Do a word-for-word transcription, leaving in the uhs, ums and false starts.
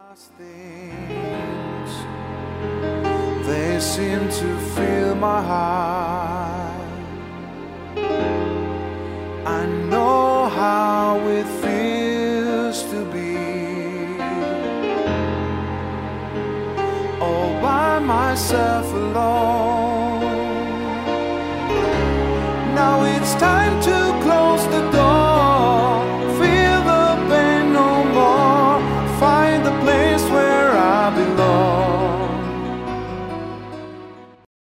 Things, they seem to fill my heart. I know how it feels to be all by myself alone. Now it's time to